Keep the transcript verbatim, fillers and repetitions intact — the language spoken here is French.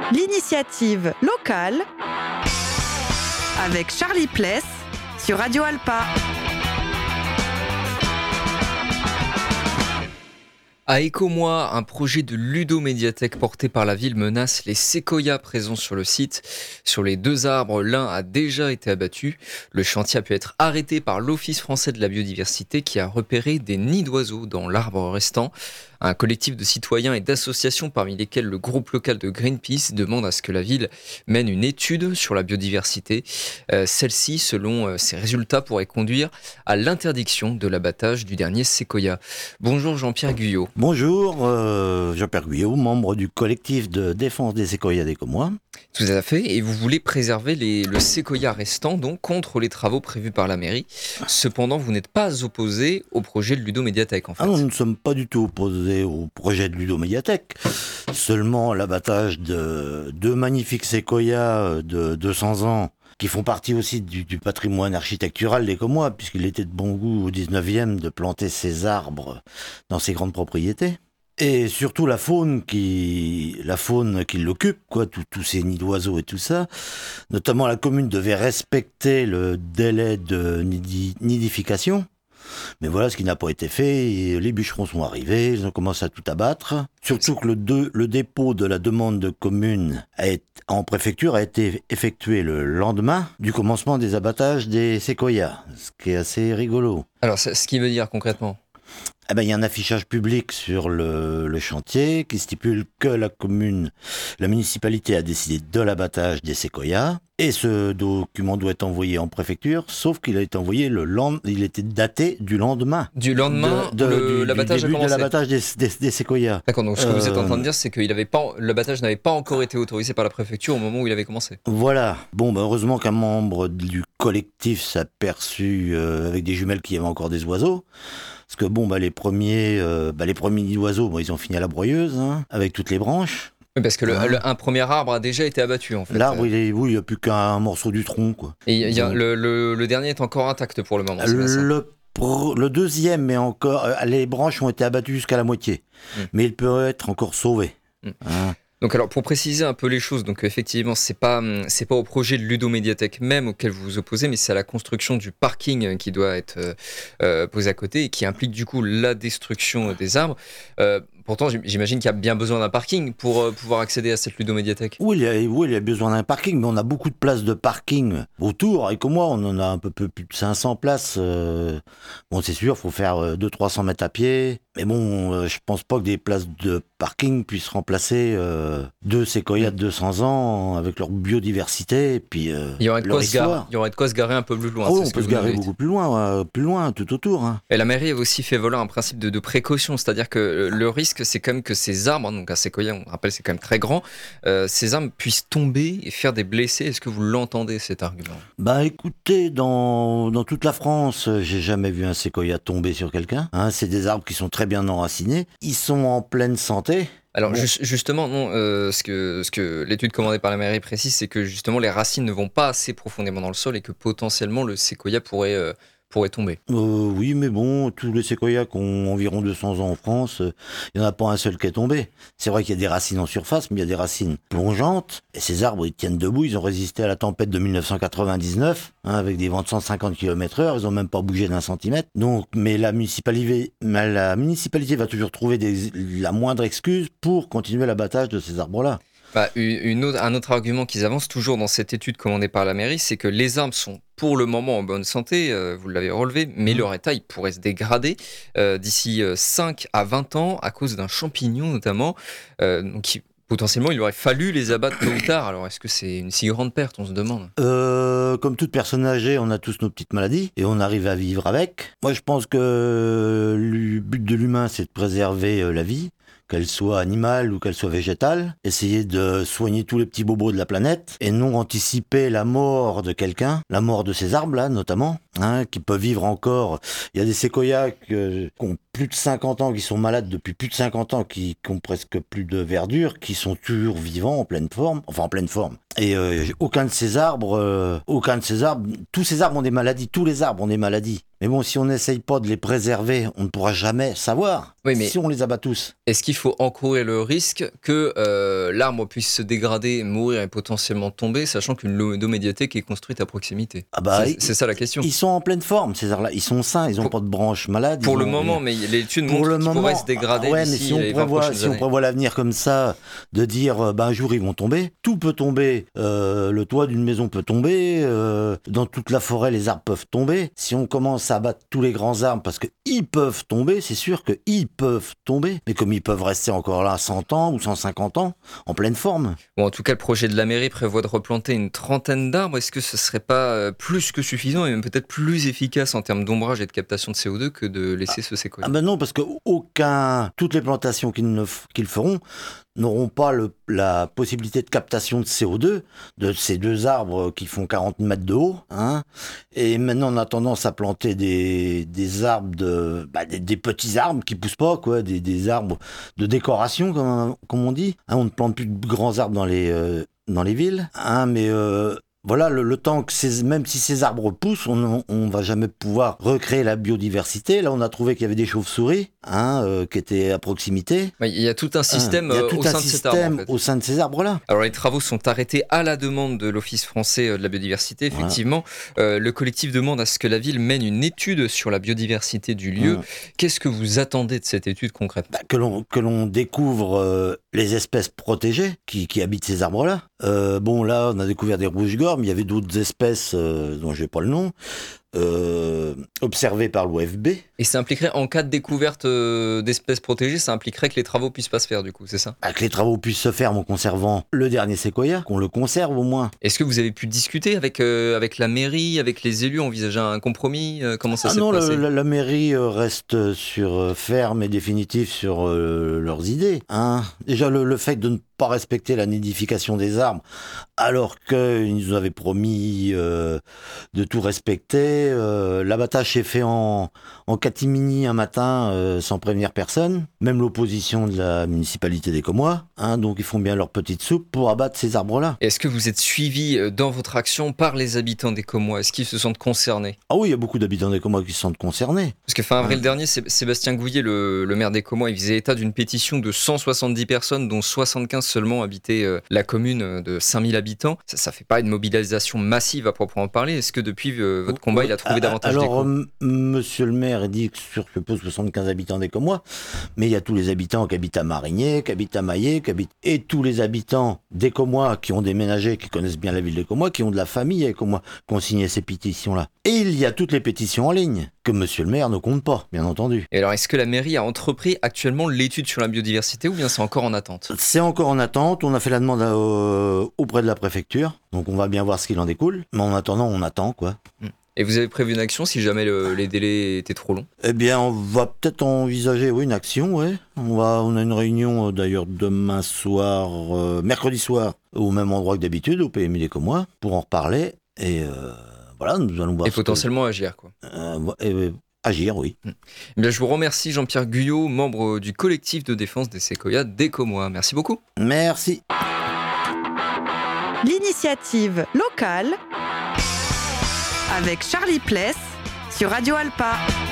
L'initiative locale avec Charlie Pless sur Radio Alpa. À Écomois, un projet de ludomédiathèque porté par la ville menace les séquoias présents sur le site. Sur les deux arbres, l'un a déjà été abattu. Le chantier a pu être arrêté par l'Office français de la biodiversité qui a repéré des nids d'oiseaux dans l'arbre restant. Un collectif de citoyens et d'associations, parmi lesquels le groupe local de Greenpeace, demande à ce que la ville mène une étude sur la biodiversité. Euh, celle-ci, selon euh, ses résultats, pourrait conduire à l'interdiction de l'abattage du dernier séquoia. Bonjour Jean-Pierre Guyot. Bonjour, euh, Jean-Pierre Guyot, membre du collectif de défense des séquoias d'Écomois. Tout à fait, et vous voulez préserver les, le séquoia restant donc contre les travaux prévus par la mairie. Cependant, vous n'êtes pas opposé au projet de ludomédiathèque en fait. Ah non, nous ne sommes pas du tout opposés au projet de ludomédiathèque. Seulement l'abattage de deux magnifiques séquoias de deux cents ans qui font partie aussi du, du patrimoine architectural d'Écomois, puisqu'il était de bon goût au dix-neuvième de planter ces arbres dans ses grandes propriétés. Et surtout la faune qui, la faune qui l'occupe, quoi, tous ces nids d'oiseaux et tout ça. Notamment la commune devait respecter le délai de nidi, nidification. Mais voilà ce qui n'a pas été fait. Et les bûcherons sont arrivés, ils ont commencé à tout abattre. Surtout que le, de, le dépôt de la demande de commune a été, en préfecture a été effectué le lendemain du commencement des abattages des séquoias, ce qui est assez rigolo. Alors, ce qui veut dire concrètement ? Eh ben, il y a un affichage public sur le, le chantier qui stipule que la commune, la municipalité a décidé de l'abattage des séquoias. Et ce document doit être envoyé en préfecture, sauf qu'il a été envoyé le lendemain, il était daté du lendemain. Du lendemain, de, de, le, du, l'abattage du a début commencé. de l'abattage des, des, des séquoias. D'accord, donc ce que euh, vous êtes en train de dire, c'est que il avait pas, l'abattage n'avait pas encore été autorisé par la préfecture au moment où il avait commencé. Voilà. Bon, ben heureusement qu'un membre du collectif s'est aperçu euh, avec des jumelles qu'il y avait encore des oiseaux. Parce que bon, bah, les premiers, euh, bah, les premiers nids d'oiseaux, bon, ils ont fini à la broyeuse, hein, avec toutes les branches. Oui, parce que le, hein. le, un premier arbre a déjà été abattu, en fait. L'arbre, il est, oui, il n'y a plus qu'un morceau du tronc, quoi. Et il y a, Donc, le, le, le dernier est encore intact pour le moment. C'est le, le deuxième est encore, les branches ont été abattues jusqu'à la moitié, mmh. mais il peut être encore sauvé. Mmh. Hein. Donc alors pour préciser un peu les choses, donc effectivement c'est pas c'est pas au projet de ludomédiathèque même auquel vous vous opposez, mais c'est à la construction du parking qui doit être euh, posé à côté et qui implique du coup la destruction des arbres. Euh, Pourtant, j'imagine qu'il y a bien besoin d'un parking pour euh, pouvoir accéder à cette ludomédiathèque. Oui, il y a, oui, il y a besoin d'un parking, mais on a beaucoup de places de parking autour. Et comme moi, on en a un peu plus de cinq cents places. Euh, bon, c'est sûr, il faut faire deux cents à trois cents mètres à pied. Mais bon, euh, je pense pas que des places de parking puissent remplacer euh, deux séquoias de deux cents ans avec leur biodiversité et puis euh, il y aurait de leur quoi se histoire. garer, il y aurait de quoi se garer un peu plus loin. Ah oui, on peut se garer beaucoup plus loin, euh, plus loin, tout autour. Hein. Et la mairie avait aussi fait valoir un principe de, de précaution, c'est-à-dire que le risque, c'est quand même que ces arbres, donc un séquoia, on rappelle, c'est quand même très grand, euh, ces arbres puissent tomber et faire des blessés. Est-ce que vous l'entendez, cet argument ? Bah écoutez, dans, dans toute la France, j'ai jamais vu un séquoia tomber sur quelqu'un. Hein, c'est des arbres qui sont très bien enracinés. Ils sont en pleine santé. Alors bon. ju- justement, non, euh, ce, que, ce que l'étude commandée par la mairie précise, c'est que justement les racines ne vont pas assez profondément dans le sol et que potentiellement le séquoia pourrait... Euh, pourrait tomber. Euh, oui, mais bon, tous les séquoias qui ont environ deux cents ans en France, il euh, n'y en a pas un seul qui est tombé. C'est vrai qu'il y a des racines en surface, mais il y a des racines plongeantes. Et ces arbres, ils tiennent debout, ils ont résisté à la tempête de dix-neuf cent quatre-vingt-dix-neuf, hein, avec des vents de cent cinquante kilomètres heure, ils n'ont même pas bougé d'un centimètre. Donc, mais la municipalité, mais la municipalité va toujours trouver des, la moindre excuse pour continuer l'abattage de ces arbres-là. Bah, une autre, un autre argument qu'ils avancent toujours dans cette étude commandée par la mairie, c'est que les arbres sont pour le moment en bonne santé, euh, vous l'avez relevé, mais mmh. leur état il pourrait se dégrader euh, d'ici cinq à vingt ans à cause d'un champignon notamment. Euh, donc il, potentiellement il aurait fallu les abattre tôt ou tard. Alors est-ce que c'est une si grande perte, on se demande ? euh, Comme toute personne âgée, on a tous nos petites maladies et on arrive à vivre avec. Moi je pense que le but de l'humain c'est de préserver la vie, qu'elle soit animale ou qu'elle soit végétale, essayer de soigner tous les petits bobos de la planète et non anticiper la mort de quelqu'un, la mort de ces arbres-là notamment, hein, qui peuvent vivre encore. Il y a des séquoias que, qui ont plus de cinquante ans, qui sont malades depuis plus de cinquante ans, qui, qui ont presque plus de verdure, qui sont toujours vivants, en pleine forme, enfin en pleine forme. Et euh, aucun de ces arbres, euh, aucun de ces arbres, tous ces arbres ont des maladies, tous les arbres ont des maladies. Mais bon, si on n'essaye pas de les préserver, on ne pourra jamais savoir Oui, mais si on les abat tous. est-ce qu'il faut encourir le risque que euh, l'arbre puisse se dégrader, mourir et potentiellement tomber, sachant qu'une ludomédiathèque est construite à proximité? Ah bah, c'est, ils- c'est ça la question. Ils sont en pleine forme, ces arbres-là. Ils sont sains, ils n'ont Pour- pas de branches malades. Pour ils le ont moment, rien. mais l'étude Pour montre le qu'ils moment, pourraient se dégrader ah ouais, mais d'ici si on les vingt prévoit, prochaines si on années. prévoit l'avenir comme ça, de dire, euh, ben, un jour ils vont tomber, tout peut tomber. Euh, le toit d'une maison peut tomber, euh, dans toute la forêt les arbres peuvent tomber. Si on commence à abattre tous les grands arbres, parce qu'ils peuvent tomber, c'est sûr qu'ils peuvent tomber. Mais comme ils peuvent rester encore là cent ans ou cent cinquante ans, en pleine forme. Bon, en tout cas, le projet de la mairie prévoit de replanter une trentaine d'arbres. Est-ce que ce serait pas euh, plus que suffisant et même peut-être plus efficace en termes d'ombrage et de captation de C O deux que de laisser ce séquoia? Ah ben non, parce que aucun, toutes les plantations qu'ils, ne f- qu'ils feront n'auront pas le- la possibilité de captation de C O deux de ces deux arbres qui font quarante mètres de haut. Hein. Et maintenant, on a tendance à planter des, des arbres, de, bah, des, des petits arbres qui poussent pas, quoi, des, des arbres de décoration, comme, comme on dit. Hein, on ne plante plus de grands arbres dans les, euh, dans les villes. Hein, mais euh, voilà, le, le temps que ces, même si ces arbres poussent, on ne va jamais pouvoir recréer la biodiversité. Là, on a trouvé qu'il y avait des chauves-souris hein, euh, qui étaient à proximité. Ouais, il y a tout un système Hein, il y a euh, tout au un sein de cet arbre. système En fait. au sein de ces arbres-là. Alors les travaux sont arrêtés à la demande de l'Office français de la biodiversité. Effectivement, euh, le collectif demande à ce que la ville mène une étude sur la biodiversité du lieu. Mmh. Qu'est-ce que vous attendez de cette étude concrètement? Bah, que l'on que l'on découvre euh, les espèces protégées qui, qui habitent ces arbres-là. Euh, bon, là, on a découvert des rouges-gorges, mais il y avait d'autres espèces euh, dont je n'ai pas le nom. Euh, observées par l'O F B. Et ça impliquerait, en cas de découverte euh, d'espèces protégées, ça impliquerait que les travaux puissent pas se faire du coup, c'est ça? Bah, que les travaux puissent se faire en conservant le dernier séquoia, qu'on le conserve au moins. Est-ce que vous avez pu discuter avec, euh, avec la mairie, avec les élus, envisager un compromis? euh, Comment ça Ah s'est non, passé? la, la- la mairie euh, reste sur euh, ferme et définitive sur euh, leurs idées. Hein. Déjà, le, le fait de ne pas respecter la nidification des arbres, alors qu'ils nous avaient promis euh, de tout respecter. Euh, l'abattage s'est fait en, en catimini un matin euh, sans prévenir personne, même l'opposition de la municipalité des Comois. Hein, donc ils font bien leur petite soupe pour abattre ces arbres-là. Est-ce que vous êtes suivi euh, dans votre action par les habitants des Comois? Est-ce qu'ils se sentent concernés? Ah oui, il y a beaucoup d'habitants des Comois qui se sentent concernés. Parce que fin avril Ouais. dernier, Sé- Sébastien Gouillet, le, le maire des Comois, il faisait état d'une pétition de cent soixante-dix personnes, dont soixante-quinze seulement habitaient euh, la commune euh, de cinq mille habitants. Ça, ça fait pas une mobilisation massive à proprement parler. Est-ce que depuis euh, votre combat, il a trouvé Ah, davantage Alors, d'écho? m- monsieur le maire dit que sur je suppose soixante-quinze habitants des Comois, mais il y a tous les habitants qui habitent à Marigné, qui habitent à Maillé, qui habitent... et tous les habitants des Comois qui ont déménagé, qui connaissent bien la ville des Comois, qui ont de la famille avec Comois, qui ont signé ces pétitions-là. Et il y a toutes les pétitions en ligne, que monsieur le maire ne compte pas, bien entendu. Et alors, est-ce que la mairie a entrepris actuellement l'étude sur la biodiversité ou bien c'est encore en attente? C'est encore en attente, on a fait la demande à, euh, auprès de la préfecture, donc on va bien voir ce qu'il en découle, mais en attendant, on attend, quoi. Et vous avez prévu une action si jamais le- les délais étaient trop longs? Eh bien, on va peut-être envisager, oui, une action, ouais. On va, on a une réunion euh, d'ailleurs demain soir, euh, mercredi soir, au même endroit que d'habitude, au P M I des Comois, pour en reparler. Et euh, voilà, nous allons voir. Et ce que- potentiellement agir, quoi. euh, et, euh, agir, oui. Eh bien, je vous remercie Jean-Pierre Guyot, membre du collectif de défense des séquoias des Comois. Merci beaucoup. Merci. L'initiative locale avec Charlie Pless sur Radio Alpa.